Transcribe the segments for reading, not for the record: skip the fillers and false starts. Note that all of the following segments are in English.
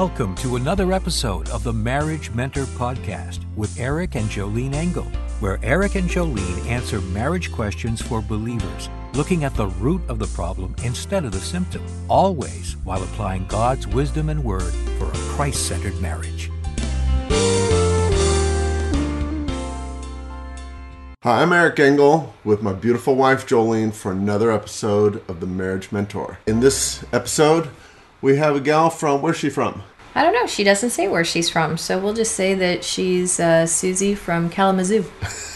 Welcome to another episode of the Marriage Mentor Podcast with Eric and Jolene Engel, where Eric and Jolene answer marriage questions for believers, looking at the root of the problem instead of the symptom, always while applying God's wisdom and word for a Christ-centered marriage. Hi, I'm Eric Engel with my beautiful wife Jolene for another episode of the Marriage Mentor. In this episode, we have a gal from, where's she from? I don't know. She doesn't say where she's from, so we'll just say that she's Susie from Kalamazoo.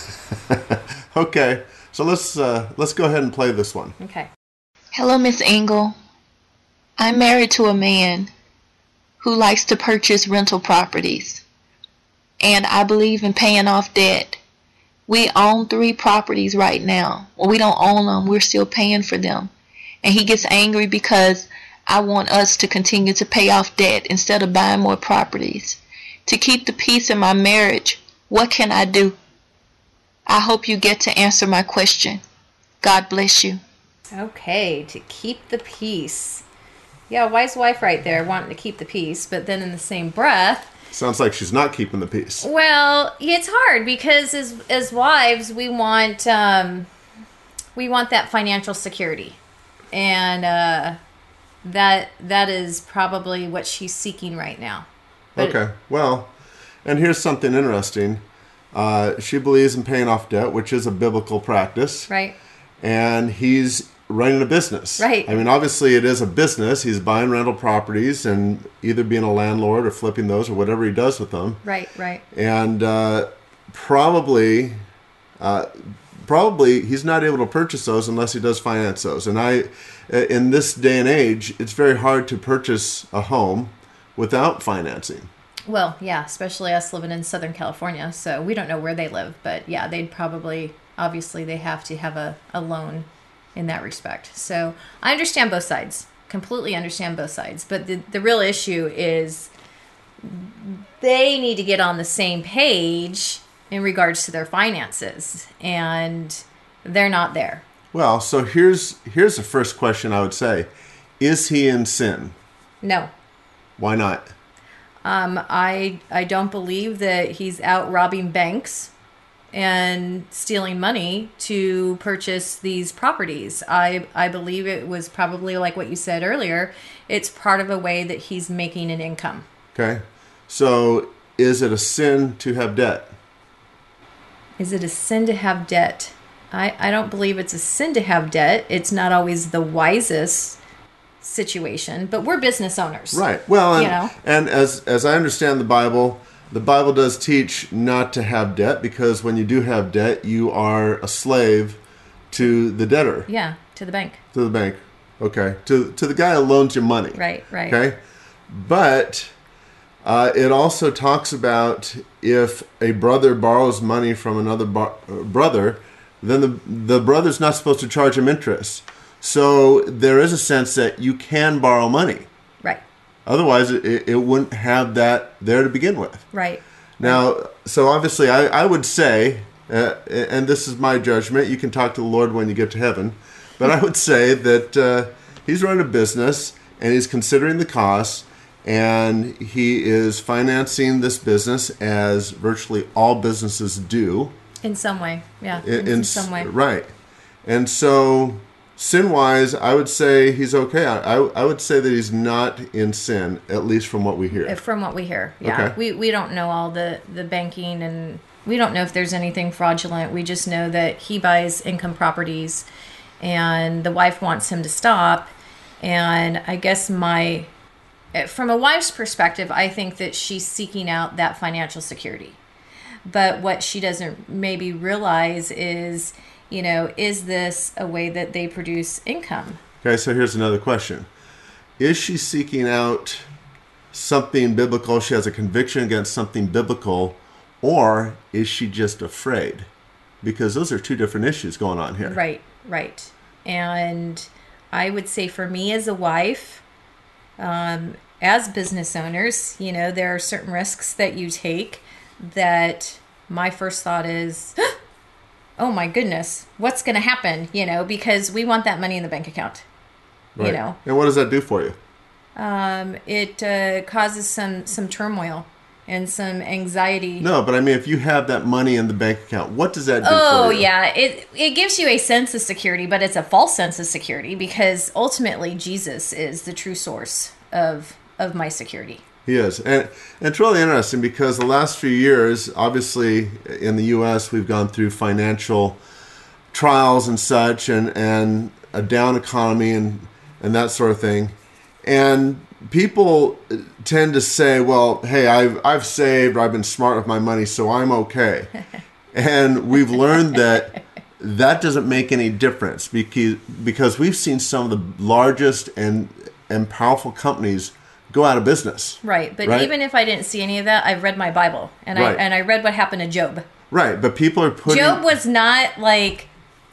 Okay, so let's go ahead and play this one. Okay. Hello, Miss Engel. I'm married to a man who likes to purchase rental properties, and I believe in paying off debt. We own 3 properties right now. Well, we don't own them. We're still paying for them. And he gets angry because I want us to continue to pay off debt instead of buying more properties. To keep the peace in my marriage, what can I do? I hope you get to answer my question. God bless you. Okay, to keep the peace. Yeah, wise wife right there, wanting to keep the peace, but then in the same breath... Sounds like she's not keeping the peace. Well, it's hard because as wives, we want that financial security. And... That is probably what she's seeking right now. But okay, well, and here's something interesting. She believes in paying off debt, which is a biblical practice. Right. And he's running a business. Right. I mean, obviously it is a business. He's buying rental properties and either being a landlord or flipping those or whatever he does with them. Right. And probably he's not able to purchase those unless he does finance those. And in this day and age, it's very hard to purchase a home without financing. Well, yeah, especially us living in Southern California. So we don't know where they live, but yeah, obviously they have to have a loan in that respect. So I understand both sides, completely understand both sides. But the real issue is they need to get on the same page in regards to their finances, and they're not there. Well, so here's the first question I would say. Is he in sin? No. Why not? I don't believe that he's out robbing banks and stealing money to purchase these properties. I believe it was probably like what you said earlier. It's part of a way that he's making an income. Okay. So is it a sin to have debt? Is it a sin to have debt? I don't believe it's a sin to have debt. It's not always the wisest situation, but we're business owners. Right. Well, and as I understand the Bible does teach not to have debt, because when you do have debt, you are a slave to the debtor. Yeah, to the bank. To the bank. Okay. To the guy who loans you money. Right. Okay. But it also talks about if a brother borrows money from another brother, then the brother's not supposed to charge him interest. So there is a sense that you can borrow money. Right. Otherwise, it wouldn't have that there to begin with. Right. Now, so obviously, I would say, and this is my judgment, you can talk to the Lord when you get to heaven, but I would say that he's running a business and he's considering the costs, and he is financing this business as virtually all businesses do. In some way, yeah. In some way. Right. And so, sin-wise, I would say he's okay. I would say that he's not in sin, at least from what we hear. From what we hear, yeah. Okay. We don't know all the banking, and we don't know if there's anything fraudulent. We just know that he buys income properties, and the wife wants him to stop. And I guess from a wife's perspective, I think that she's seeking out that financial security. But what she doesn't maybe realize is, is this a way that they produce income? Okay, so here's another question. Is she seeking out something biblical? She has a conviction against something biblical, or is she just afraid? Because those are 2 different issues going on here. Right. And I would say for me as a wife, as business owners, there are certain risks that you take that my first thought is, oh my goodness, what's going to happen? Because we want that money in the bank account. Right. And what does that do for you? it causes some turmoil and some anxiety. No, but I mean, if you have that money in the bank account, what does that do Oh, for you? yeah. It gives you a sense of security, but it's a false sense of security because ultimately Jesus is the true source of my security. He is. And it's really interesting because the last few years, obviously in the U.S., we've gone through financial trials and such and a down economy and that sort of thing. And people tend to say, well, hey, I've saved, or I've been smart with my money, so I'm okay. And we've learned that doesn't make any difference because we've seen some of the largest and powerful companies go out of business. Right. But even if I didn't see any of that, I've read my Bible. And I read what happened to Job. Right. But people are putting... Job was not like...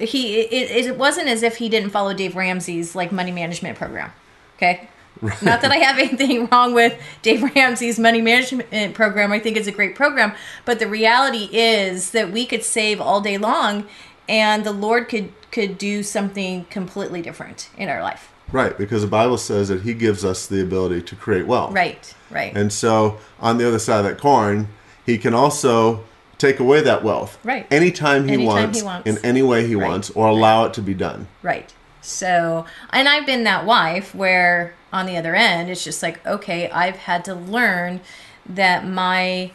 It wasn't as if he didn't follow Dave Ramsey's like money management program. Okay? Right. Not that I have anything wrong with Dave Ramsey's money management program. I think it's a great program. But the reality is that we could save all day long and the Lord could do something completely different in our life. Right, because the Bible says that he gives us the ability to create wealth. Right. And so on the other side of that coin, he can also take away that wealth. Right. Anytime he wants, in any way he wants, or allow it to be done. Right. So, and I've been that wife where on the other end, it's just like, okay, I've had to learn that my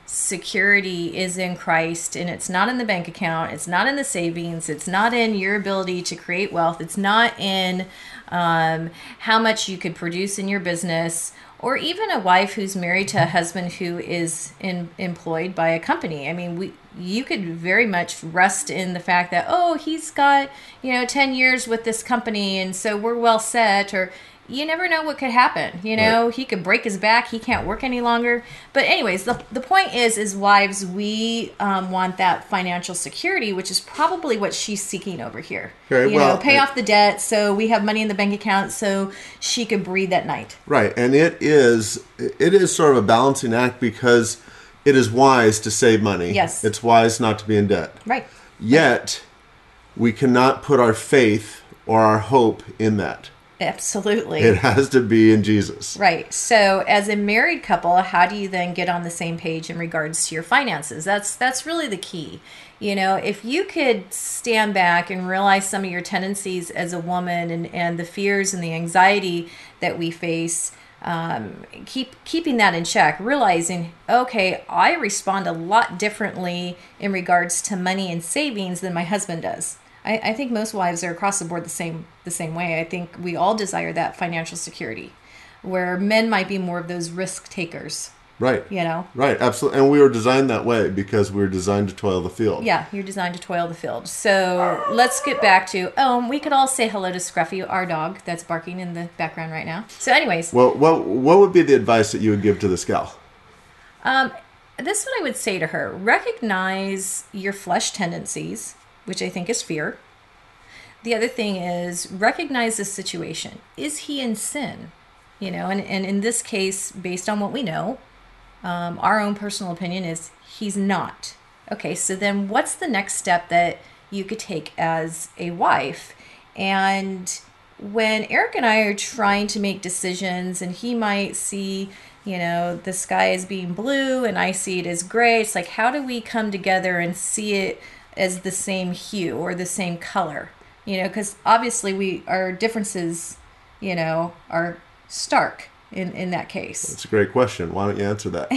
security is in Christ and it's not in the bank account. It's not in the savings. It's not in your ability to create wealth. It's not in how much you could produce in your business, or even a wife who's married to a husband who is employed by a company. I mean, you could very much rest in the fact that, oh, he's got, 10 years with this company and so we're well set, or you never know what could happen. Right. He could break his back. He can't work any longer. But anyways, the point is wives, we want that financial security, which is probably what she's seeking over here. Okay, Pay off the debt so we have money in the bank account so she could breathe at night. Right. And it is sort of a balancing act because it is wise to save money. Yes. It's wise not to be in debt. Right. Yet, we cannot put our faith or our hope in that. Absolutely. It has to be in Jesus. Right. So as a married couple, how do you then get on the same page in regards to your finances? That's really the key. If you could stand back and realize some of your tendencies as a woman and the fears and the anxiety that we face, keeping that in check, realizing, okay, I respond a lot differently in regards to money and savings than my husband does. I think most wives are across the board the same way. I think we all desire that financial security, where men might be more of those risk takers. Right. Right, absolutely. And we were designed that way because we were designed to toil the field. Yeah, you're designed to toil the field. So let's get back to, we could all say hello to Scruffy, our dog that's barking in the background right now. So anyways. Well, what would be the advice that you would give to this gal? This is what I would say to her. Recognize your flesh tendencies, which I think is fear. The other thing is recognize the situation. Is he in sin? And in this case, based on what we know, our own personal opinion is he's not. Okay, so then what's the next step that you could take as a wife? And when Eric and I are trying to make decisions and he might see, the sky as being blue and I see it as gray, it's like, how do we come together and see it as the same hue or the same color? Because obviously our differences, are stark in that case. That's a great question. Why don't you answer that?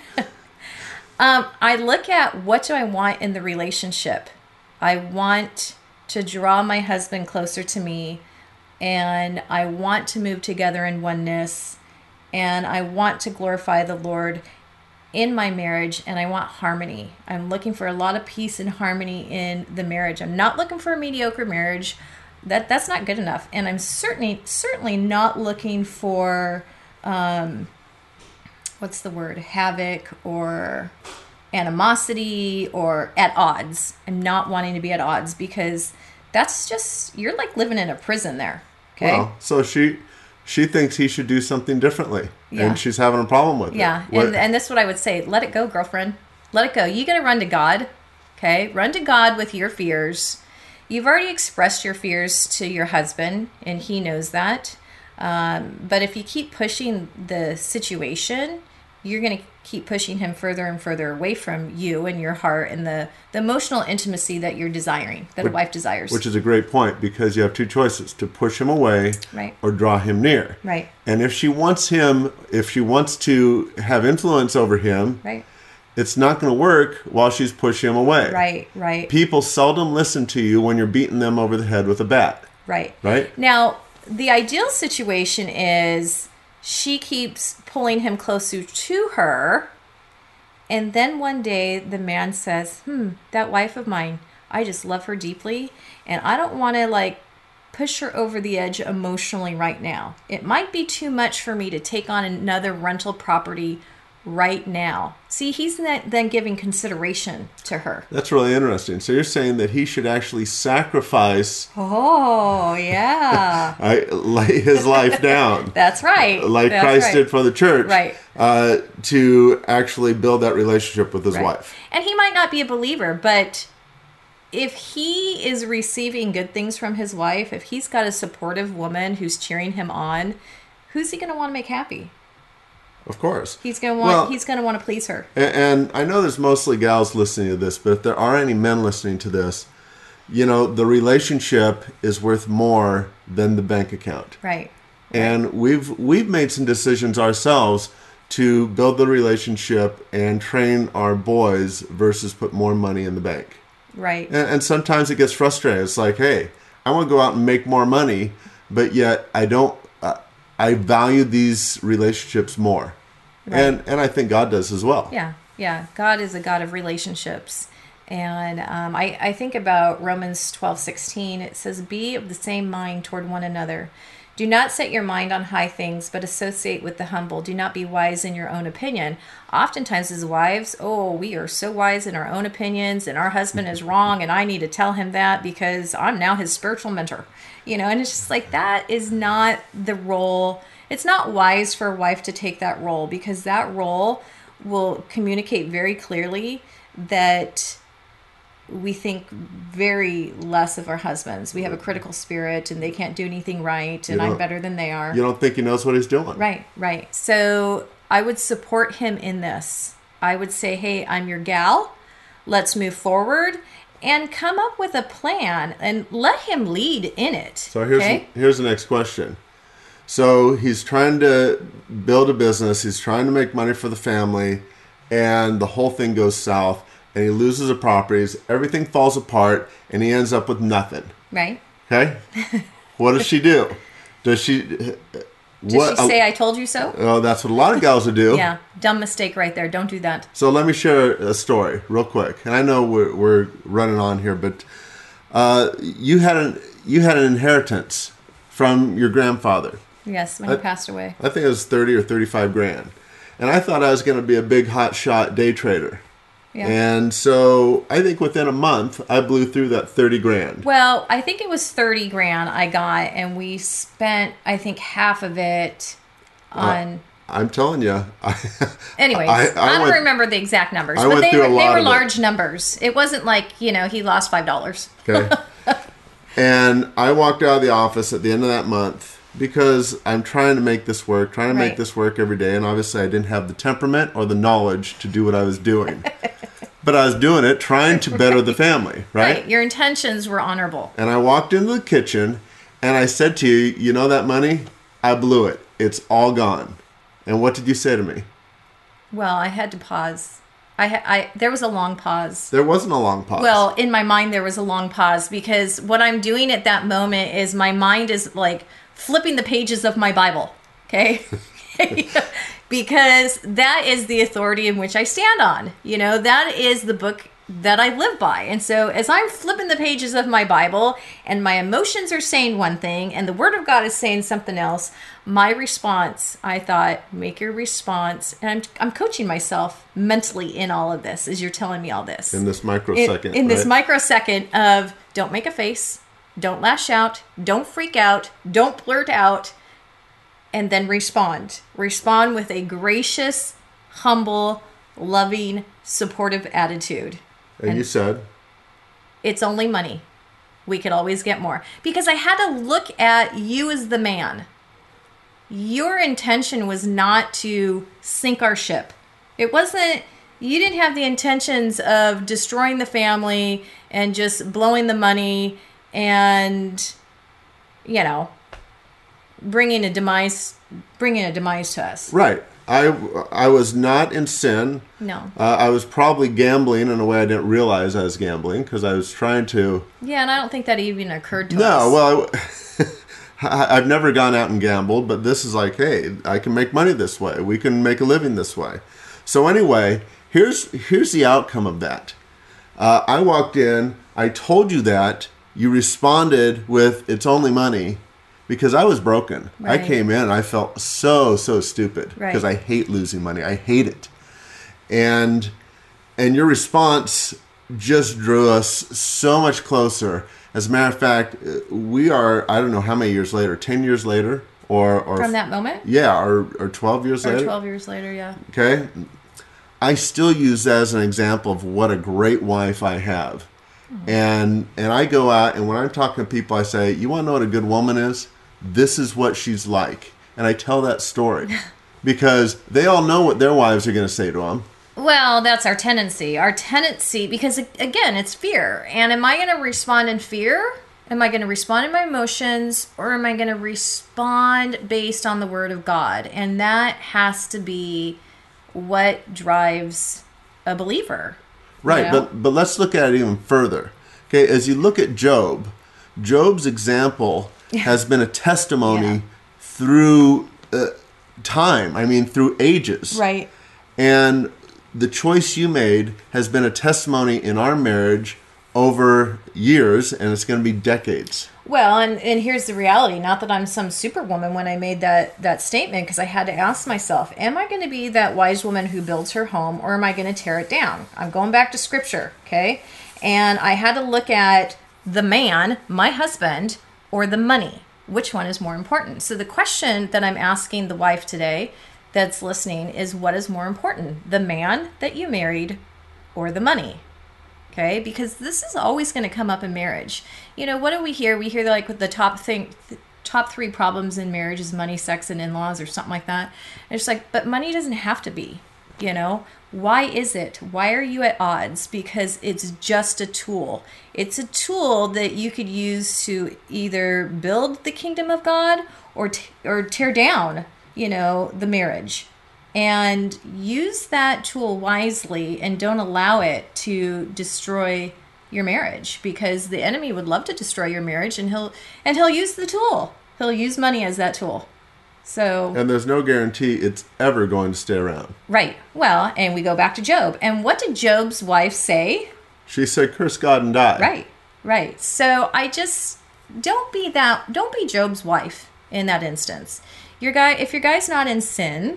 I look at, what do I want in the relationship? I want to draw my husband closer to me, and I want to move together in oneness, and I want to glorify the Lord in my marriage, and I want harmony. I'm looking for a lot of peace and harmony in the marriage. I'm not looking for a mediocre marriage. That's not good enough. And I'm certainly not looking for what's the word? Havoc or animosity or at odds. I'm not wanting to be at odds because that's just, you're like living in a prison there. Okay. Well, so she thinks he should do something differently. Yeah. And she's having a problem with it. Yeah. And that's what I would say. Let it go, girlfriend. Let it go. You got to run to God. Okay. Run to God with your fears. You've already expressed your fears to your husband, and he knows that. But if you keep pushing the situation, you're going to keep pushing him further and further away from you and your heart and the emotional intimacy that you're desiring, that a wife desires. Which is a great point, because you have two choices: to push him away, right, or draw him near. Right. And if she wants to have influence over him, right, it's not going to work while she's pushing him away. Right, right. People seldom listen to you when you're beating them over the head with a bat. Right. Right? Now, the ideal situation is she keeps pulling him closer to her, and then one day the man says, that wife of mine, I just love her deeply, and I don't want to push her over the edge emotionally right now. It might be too much for me to take on another rental property right now. See, he's then giving consideration to her. That's really interesting. So you're saying that he should actually sacrifice lay his life down. That's right. That's Christ did for the church. Right. To actually build that relationship with his wife. And he might not be a believer, but if he is receiving good things from his wife, if he's got a supportive woman who's cheering him on, who's he going to want to make happy? Of course. He's going to want to please her. And I know there's mostly gals listening to this, but if there are any men listening to this, the relationship is worth more than the bank account. Right. And we've made some decisions ourselves to build the relationship and train our boys versus put more money in the bank. Right. And sometimes it gets frustrating. It's like, hey, I want to go out and make more money, but yet I don't. I value these relationships more. Right. And I think God does as well. Yeah. God is a God of relationships. And I think about Romans 12:16. It says, be of the same mind toward one another. Do not set your mind on high things, but associate with the humble. Do not be wise in your own opinion. Oftentimes as wives, we are so wise in our own opinions, and our husband is wrong, and I need to tell him that because I'm now his spiritual mentor. And it's just that is not the role. It's not wise for a wife to take that role, because that role will communicate very clearly that we think very less of our husbands. We have a critical spirit, and they can't do anything right, and I'm better than they are. You don't think he knows what he's doing. Right. So I would support him in this. I would say, hey, I'm your gal. Let's move forward and come up with a plan and let him lead in it. So here's the next question. So he's trying to build a business. He's trying to make money for the family, and the whole thing goes south. And he loses the properties, everything falls apart, and he ends up with nothing. Right. Okay? What does she do? Does she say, I told you so? Oh, that's what a lot of gals would do. Yeah, dumb mistake right there. Don't do that. So let me share a story real quick. And I know we're running on here, but you had an inheritance from your grandfather. Yes, when he passed away. I think it was 30 or 35 grand. And I thought I was going to be a big hot shot day trader. Yeah. And so I think within a month, I blew through that 30 grand. Well, I think it was 30 grand I got, and we spent, I think, half of it on... I'm telling you. Anyways, I don't remember the exact numbers, but they were large numbers. It wasn't like, he lost $5. Okay. And I walked out of the office at the end of that month because I'm trying to make this work, make this work every day. And obviously I didn't have the temperament or the knowledge to do what I was doing. But I was doing it, trying to better the family, right? Your intentions were honorable. And I walked into the kitchen and I said to you, you know that money? I blew it. It's all gone. And what did you say to me? Well, I had to pause. There was a long pause. There wasn't a long pause. Well, in my mind, there was a long pause because what I'm doing at that moment is my mind is like flipping the pages of my Bible. Okay? Because that is the authority in which I stand on. That is the book that I live by. And so as I'm flipping the pages of my Bible and my emotions are saying one thing and the Word of God is saying something else, my response, I thought, make your response. And I'm coaching myself mentally in all of this as you're telling me all this. In this microsecond. In this microsecond of don't make a face, don't lash out, don't freak out, don't blurt out, and then respond. Respond with a gracious, humble, loving, supportive attitude. And you said? It's only money. We could always get more. Because I had to look at you as the man. your intention was not to sink our ship. It wasn't, you didn't have the intentions of destroying the family and just blowing the money and, bringing a demise to us. Right. I was not in sin. No. I was probably gambling in a way I didn't realize I was gambling because I was trying to. Yeah, and I don't think that even occurred to us. No, well, I've never gone out and gambled, but this is like, hey, I can make money this way. We can make a living this way. So anyway, here's the outcome of that. I walked in. I told you that. You responded with, it's only money. Because I was broken. Right. I came in and I felt so stupid. Because I hate losing money. I hate it. And your response just drew us so much closer. As a matter of fact, we are, I don't know how many years later, 10 years later? Or from that moment? Yeah, or 12 years later. 12 years later, yeah. Okay. I still use that as an example of what a great wife I have. And I go out, and when I'm talking to people, I say, you want to know what a good woman is? This is what she's like. And I tell that story because they all know what their wives are going to say to them. Well, that's our tendency. Because, again, it's fear. And am I going to respond in fear? Am I going to respond in my emotions? Or am I going to respond based on the Word of God? And that has to be what drives a believer. Right, but let's look at it even further. Okay, as you look at Job's example has been a testimony through time. I mean, through ages. Right. And the choice you made has been a testimony in our marriage over years, and it's going to be decades. Well, and here's the reality. Not that I'm some superwoman when I made that statement, because I had to ask myself, am I going to be that wise woman who builds her home, or am I going to tear it down? I'm going back to Scripture, okay? And I had to look at the man, my husband, or the money. Which one is more important? So the question that I'm asking the wife today that's listening is, what is more important? The man that you married or the money? Okay, because this is always going to come up in marriage. What do we hear? We hear like the top 3 problems in marriage is money, sex, and in-laws, or something like that. And it's like, but money doesn't have to be. Why is it? Why are you at odds? Because it's just a tool. It's a tool that you could use to either build the kingdom of God or tear down, the marriage. And use that tool wisely, and don't allow it to destroy your marriage, because the enemy would love to destroy your marriage, and he'll use the tool. He'll use money as that tool. So, and there's no guarantee it's ever going to stay around. Right. Well, and we go back to Job. And what did Job's wife say? She said, curse God and die. Right. So I just don't be Job's wife in that instance. If your guy's not in sin,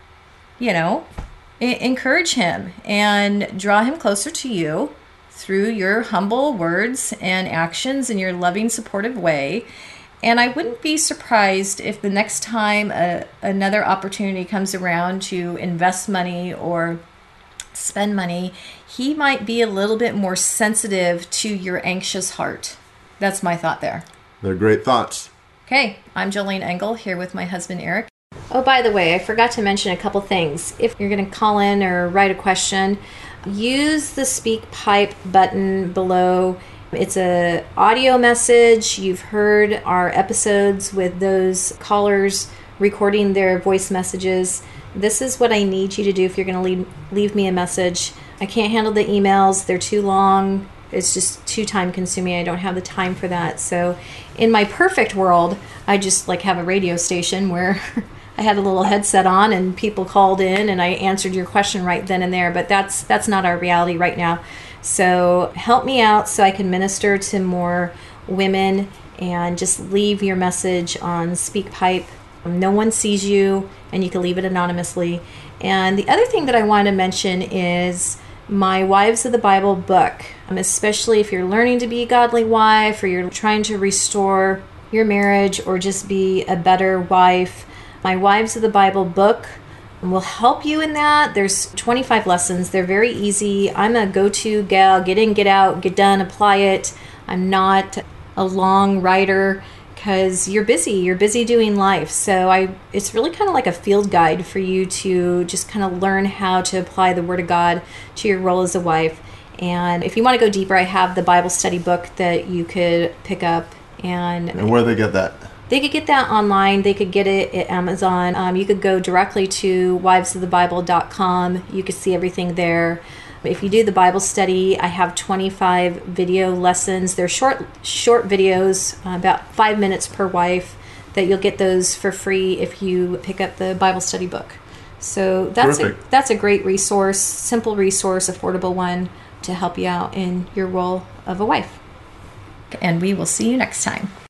encourage him and draw him closer to you through your humble words and actions in your loving, supportive way. And I wouldn't be surprised if the next time another opportunity comes around to invest money or spend money, he might be a little bit more sensitive to your anxious heart. That's my thought there. They're great thoughts. Okay, I'm Jolene Engel here with my husband, Eric. Oh, by the way, I forgot to mention a couple things. If you're going to call in or write a question, use the Speak Pipe button below. It's an audio message. You've heard our episodes with those callers recording their voice messages. This is what I need you to do if you're going to leave me a message. I can't handle the emails. They're too long. It's just too time consuming. I don't have the time for that. So in my perfect world, I just have a radio station where I had a little headset on and people called in and I answered your question right then and there. But that's not our reality right now. So help me out so I can minister to more women, and just leave your message on SpeakPipe. No one sees you, and you can leave it anonymously. And the other thing that I want to mention is my Wives of the Bible book, especially if you're learning to be a godly wife, or you're trying to restore your marriage or just be a better wife. My Wives of the Bible book will help you in that. There's 25 lessons. They're very easy. I'm a go-to gal. Get in, get out, get done, apply it. I'm not a long writer. because you're busy doing life. So it's really kind of like a field guide for you to just kind of learn how to apply the Word of God to your role as a wife. And if you want to go deeper, I have the Bible study book that you could pick up. And where do they get that? They could get that online. They could get it at Amazon. You could go directly to wivesofthebible.com. You could see everything there. If you do the Bible study, I have 25 video lessons. They're short videos, about 5 minutes per wife, that you'll get those for free if you pick up the Bible study book. So that's a great resource, simple resource, affordable one to help you out in your role of a wife. And we will see you next time.